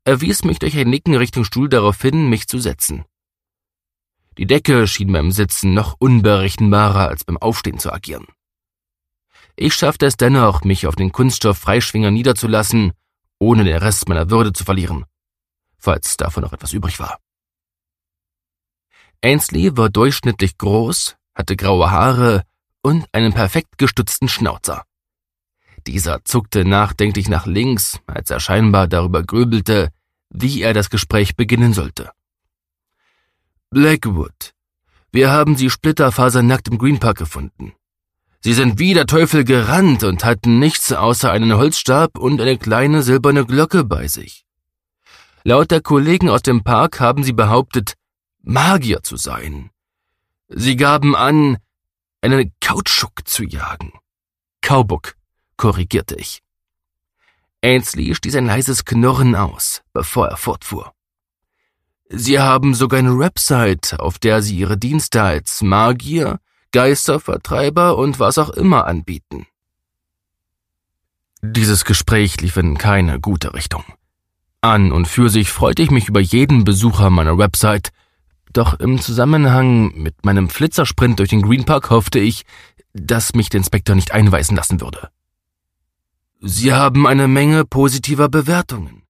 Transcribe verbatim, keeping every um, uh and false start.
Er wies mich durch ein Nicken Richtung Stuhl darauf hin, mich zu setzen. Die Decke schien beim Sitzen noch unberechenbarer als beim Aufstehen zu agieren. Ich schaffte es dennoch, mich auf den Kunststoff-Freischwinger niederzulassen, ohne den Rest meiner Würde zu verlieren, falls davon noch etwas übrig war. Ainsley war durchschnittlich groß, hatte graue Haare und einen perfekt gestutzten Schnauzer. Dieser zuckte nachdenklich nach links, als er scheinbar darüber grübelte, wie er das Gespräch beginnen sollte. »Blackwood, wir haben Sie splitterfasernackt im Green Park gefunden. Sie sind wie der Teufel gerannt und hatten nichts außer einen Holzstab und eine kleine silberne Glocke bei sich. Laut der Kollegen aus dem Park haben Sie behauptet, Magier zu sein. Sie gaben an, einen Kautschuk zu jagen. Kaubuk, korrigierte ich. Ainsley stieß ein leises Knurren aus, bevor er fortfuhr. Sie haben sogar eine Website, auf der Sie Ihre Dienste als Magier, Geistervertreiber und was auch immer anbieten. Dieses Gespräch lief in keine gute Richtung. An und für sich freute ich mich über jeden Besucher meiner Website, doch im Zusammenhang mit meinem Flitzersprint durch den Green Park hoffte ich, dass mich der Inspektor nicht einweisen lassen würde. Sie haben eine Menge positiver Bewertungen.